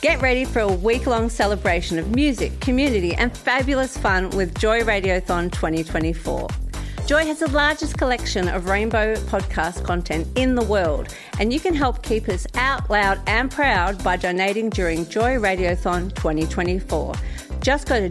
Get ready for a week-long celebration of music, community and fabulous fun with Joy Radiothon 2024. Joy has the largest collection of rainbow podcast content in the world, and you can help keep us out loud and proud by donating during Joy Radiothon 2024. Just go to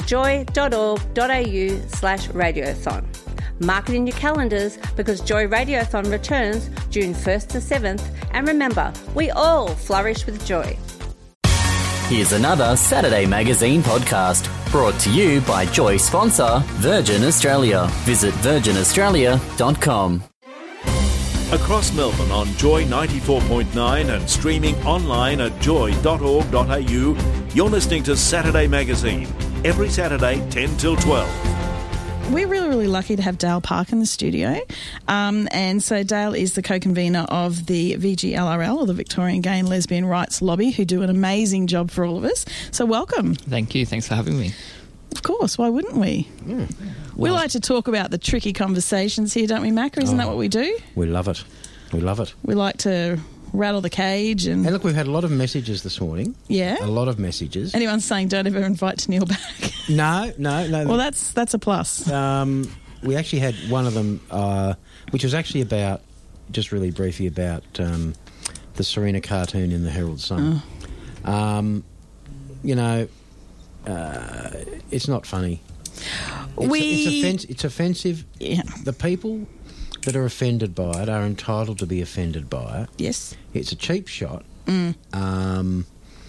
joy.org.au/radiothon. Mark it in your calendars because Joy Radiothon returns June 1st to 7th, and remember, we all flourish with joy. Here's another Saturday Magazine podcast brought to you by Joy sponsor Virgin Australia. Visit virginaustralia.com. Across Melbourne on Joy 94.9 and streaming online at joy.org.au, you're listening to Saturday Magazine, every Saturday 10 till 12. We're really lucky to have Dale Park in the studio. And so Dale is the co-convener of the VGLRL, or the Victorian Gay and Lesbian Rights Lobby, who do an amazing job for all of us. So welcome. Thank you. Thanks for having me. Of course. Why wouldn't we? We like to talk about the tricky conversations here, don't we, Macca? Isn't that what we do? We love it. We love it. We like to rattle the cage. And look, we've had a lot of messages this morning. Yeah? A lot of messages. Anyone's saying don't ever invite Tennille back? No. Well, that's a plus. We actually had one of them, which was actually about, just really briefly, about the Serena cartoon in the Herald Sun. It's not funny. It's offensive. Yeah. The people that are offended by it are entitled to be offended by it. Yes. It's a cheap shot. He can,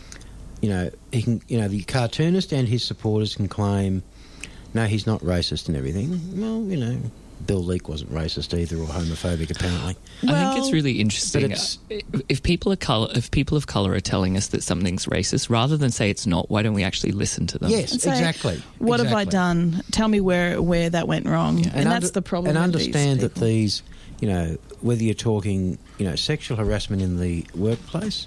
the cartoonist and his supporters can claim, no, he's not racist and everything. Well, Bill Leak wasn't racist either, or homophobic apparently. I think it's really interesting. If people of colour are telling us that something's racist, rather than say it's not, why don't we actually listen to them? Yes, exactly. What have I done? Tell me where that went wrong. And that's the problem. And with understand these that these, whether you're talking, sexual harassment in the workplace,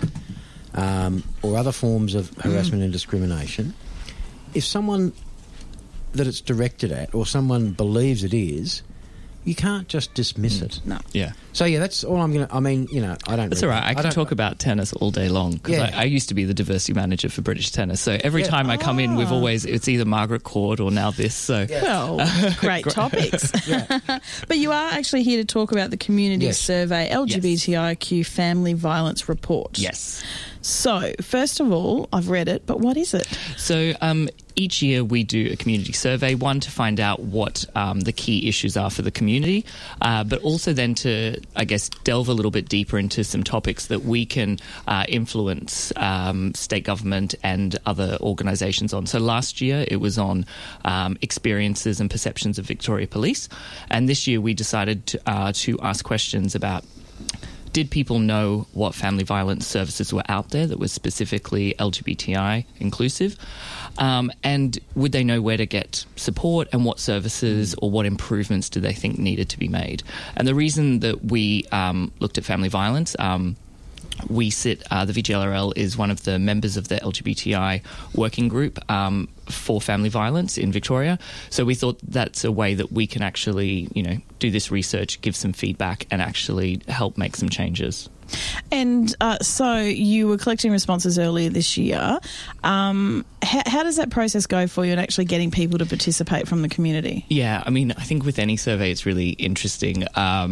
or other forms of harassment and discrimination, if someone that it's directed at, or someone believes it is, you can't just dismiss it. No. Yeah. So, that's all I'm going to... I mean, I don't... That's all right. I can talk about tennis all day long, because I used to be the diversity manager for British tennis. So every time I come in, it's either Margaret Court or now this. So Well, great topics. But you are actually here to talk about the community survey, LGBTIQ Family Violence Report. Yes. So, first of all, I've read it, but what is it? So each year we do a community survey, one to find out what the key issues are for the community, but also then to, I guess, delve a little bit deeper into some topics that we can influence state government and other organisations on. So last year it was on experiences and perceptions of Victoria Police, and this year we decided to ask questions about, did people know what family violence services were out there that was specifically LGBTI inclusive? And would they know where to get support, and what services or what improvements do they think needed to be made? And the reason that we looked at family violence, we sit, the VGLRL is one of the members of the LGBTI working group for family violence in Victoria. So we thought that's a way that we can actually, do this research, give some feedback and actually help make some changes. And so you were collecting responses earlier this year. How does that process go for you in actually getting people to participate from the community? Yeah, I mean, I think with any survey it's really interesting.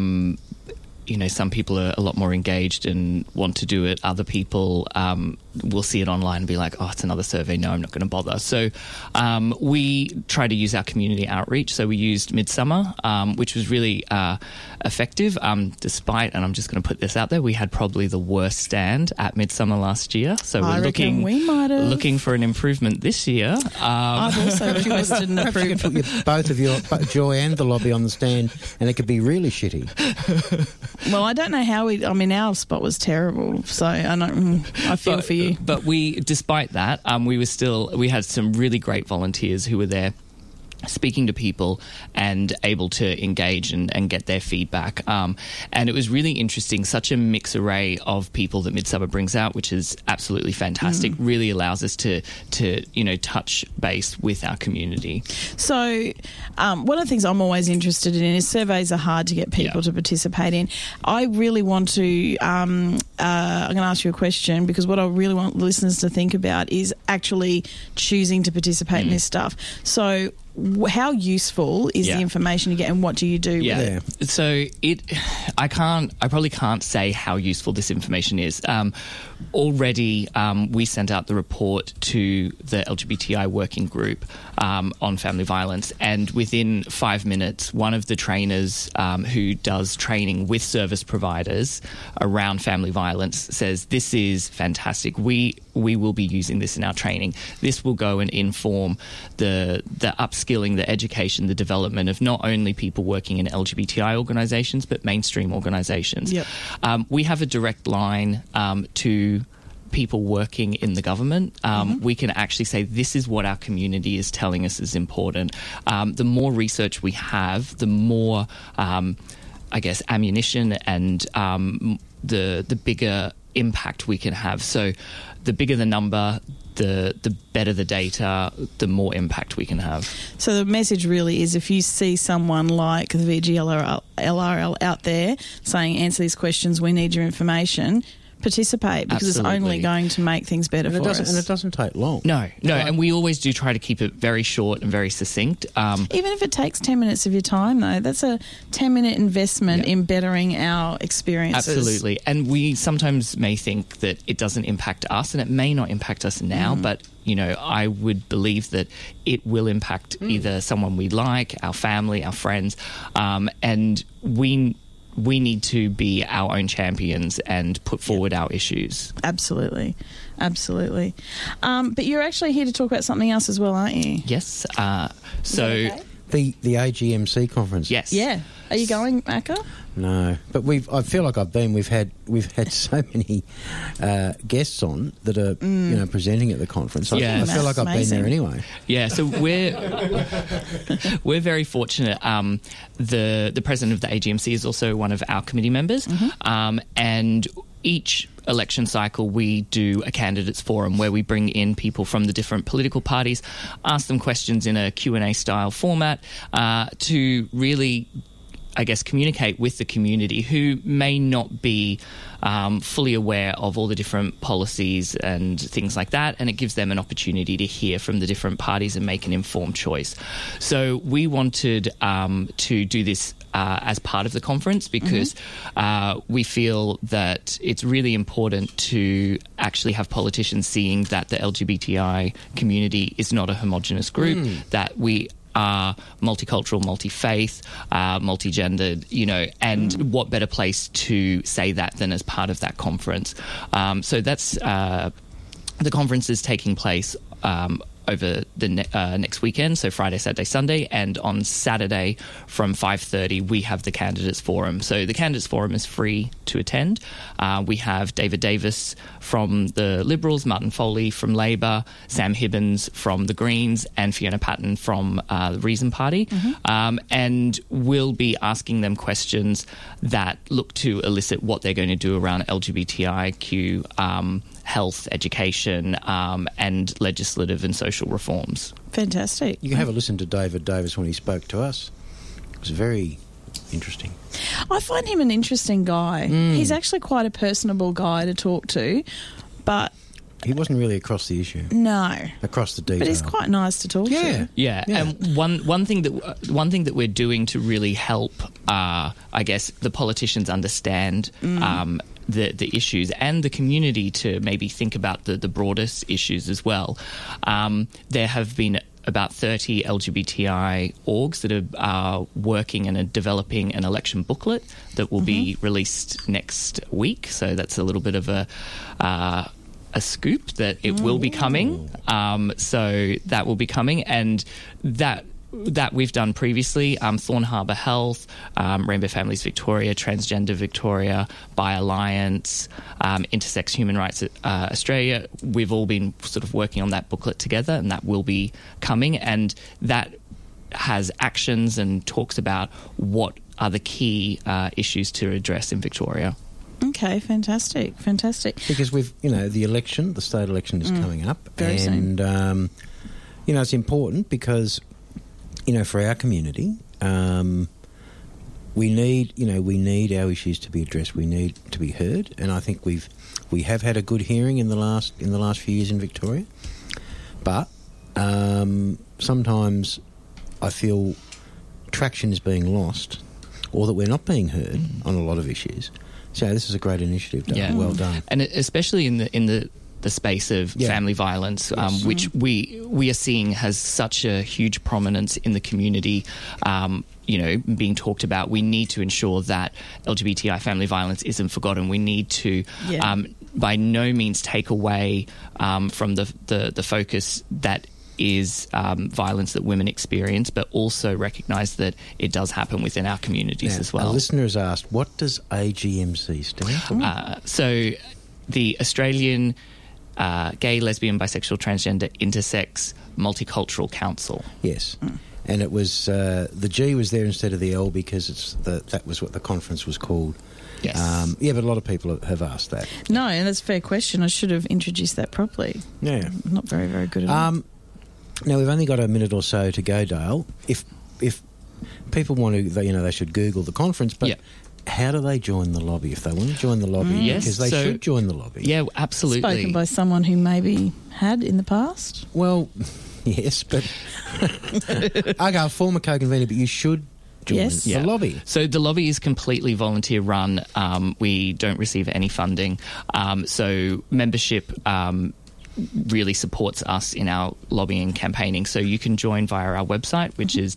Some people are a lot more engaged and want to do it. Other people will see it online and be like, oh, it's another survey. No, I'm not going to bother. So we try to use our community outreach. So we used Midsummer, which was really effective, despite, and I'm just going to put this out there, we had probably the worst stand at Midsummer last year. So we're looking for an improvement this year. I've also requested an improvement. You could put both of your, Joy and the lobby, on the stand, and it could be really shitty. Well, I don't know how our spot was terrible, so I feel for you. But despite that, we had some really great volunteers who were there speaking to people and able to engage and get their feedback. And it was really interesting, such a mixed array of people that Midsummer brings out, which is absolutely fantastic, really allows us to touch base with our community. So one of the things I'm always interested in is surveys are hard to get people to participate in. I really want to, I'm going to ask you a question, because what I really want listeners to think about is actually choosing to participate in this stuff. So how useful is the information you get, and what do you do with it? So I probably can't say how useful this information is. Already, we sent out the report to the LGBTI working group on family violence, and within 5 minutes, one of the trainers who does training with service providers around family violence says, "This is fantastic. We will be using this in our training. This will go and inform the upskilling, the education, the development of not only people working in LGBTI organisations, but mainstream organisations." Yep. We have a direct line to people working in the government. We can actually say, this is what our community is telling us is important. The more research we have, the more, ammunition and the bigger impact we can have. So the bigger the number, the better the data, the more impact we can have. So the message really is, if you see someone like the VGLRL out there saying, answer these questions, we need your information, participate, because it's only going to make things better for us. And it doesn't take long. No, and we always do try to keep it very short and very succinct. Even if it takes 10 minutes of your time, though, that's a 10-minute investment in bettering our experiences. Absolutely. And we sometimes may think that it doesn't impact us, and it may not impact us now, but I would believe that it will impact either someone we like, our family, our friends, and we need to be our own champions and put forward our issues. Absolutely. But you're actually here to talk about something else as well, aren't you? Yes. The AGMC conference. Yes. Yeah. Are you going, Macca? No, but I feel like I've been. We've had so many guests on that are presenting at the conference. I feel like I've been there anyway. Yeah, so we're very fortunate. The president of the AGMC is also one of our committee members, and each election cycle we do a candidates forum where we bring in people from the different political parties, ask them questions in a Q&A style format to really, communicate with the community who may not be fully aware of all the different policies and things like that, and it gives them an opportunity to hear from the different parties and make an informed choice. So we wanted to do this as part of the conference because we feel that it's really important to actually have politicians seeing that the LGBTI community is not a homogenous group, that we are multicultural, multi-faith, multi-gendered, and what better place to say that than as part of that conference. So that's the conference is taking place over the next weekend, so Friday, Saturday, Sunday, and on Saturday from 5:30 we have the Candidates Forum. So the Candidates Forum is free to attend. We have David Davis from the Liberals, Martin Foley from Labor, Sam Hibbins from the Greens, and Fiona Patton from the Reason Party. And we'll be asking them questions that look to elicit what they're going to do around LGBTIQ health, education, and legislative and social reforms. Fantastic. You can have a listen to David Davis when he spoke to us. It was very interesting. I find him an interesting guy. He's actually quite a personable guy to talk to, but he wasn't really across the issue. No. Across the detail. But he's quite nice to talk to. Yeah. And one thing that we're doing to really help, the politicians understand the issues and the community to maybe think about the broadest issues as well. There have been about 30 LGBTI orgs that are working and are developing an election booklet that will be released next week. So that's a little bit of a scoop that it will be coming. So that will be coming, and that we've done previously. Thorn Harbour Health, Rainbow Families Victoria, Transgender Victoria, Bi Alliance, Intersex Human Rights Australia. We've all been sort of working on that booklet together, and that will be coming, and that has actions and talks about what are the key issues to address in Victoria. Okay, fantastic. Because we've, the election, the state election is coming up. Very soon. And, it's important because, for our community, we need our issues to be addressed. We need to be heard. And I think we have had a good hearing in the last few years in Victoria. But sometimes I feel traction is being lost, or that we're not being heard on a lot of issues. So this is a great initiative, Dale. Yeah. Well done. And especially in the space of family violence, which we are seeing has such a huge prominence in the community, being talked about. We need to ensure that LGBTI family violence isn't forgotten. We need to by no means take away from the focus that is violence that women experience, but also recognise that it does happen within our communities as well. Our listener has asked, what does AGMC stand for? So the Australian Gay, Lesbian, Bisexual, Transgender, Intersex Multicultural Council. Yes. And it was the G was there instead of the L because that was what the conference was called. Yes. But a lot of people have asked that. No, and that's a fair question. I should have introduced that properly. Yeah. I'm not very, very good at it. Now, we've only got a minute or so to go, Dale. If people want to, they should Google the conference, but how do they join the lobby if they want to join the lobby? Yes, because they should join the lobby. Yeah, absolutely. Spoken by someone who maybe had in the past? Well, yes, but I go former co-convener, but you should join the lobby. So the lobby is completely volunteer run. We don't receive any funding. So membership really supports us in our lobbying and campaigning. So you can join via our website, which is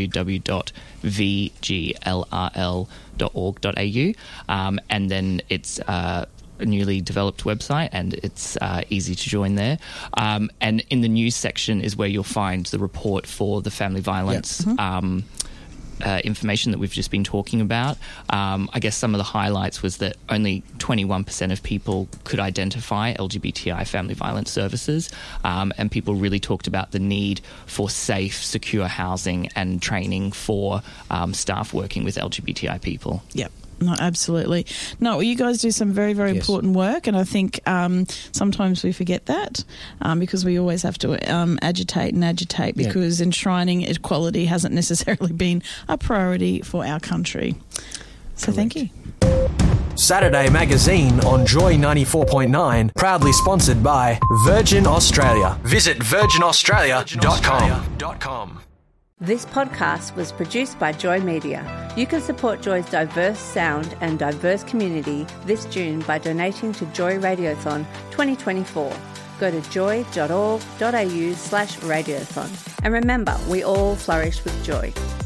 www.vglrl.org.au, and then it's a newly developed website, and it's easy to join there. And in the news section is where you'll find the report for the family violence information that we've just been talking about. I guess some of the highlights was that only 21% of people could identify LGBTI family violence services, and people really talked about the need for safe, secure housing and training for staff working with LGBTI people. Yep. No, absolutely. No, well, you guys do some very, very important work, and I think sometimes we forget that because we always have to agitate because enshrining equality hasn't necessarily been a priority for our country. So Thank you. Saturday Magazine on Joy 94.9, proudly sponsored by Virgin Australia. Visit virginaustralia.com. This podcast was produced by Joy Media. You can support Joy's diverse sound and diverse community this June by donating to Joy Radiothon 2024. Go to joy.org.au/radiothon. And remember, we all flourish with joy.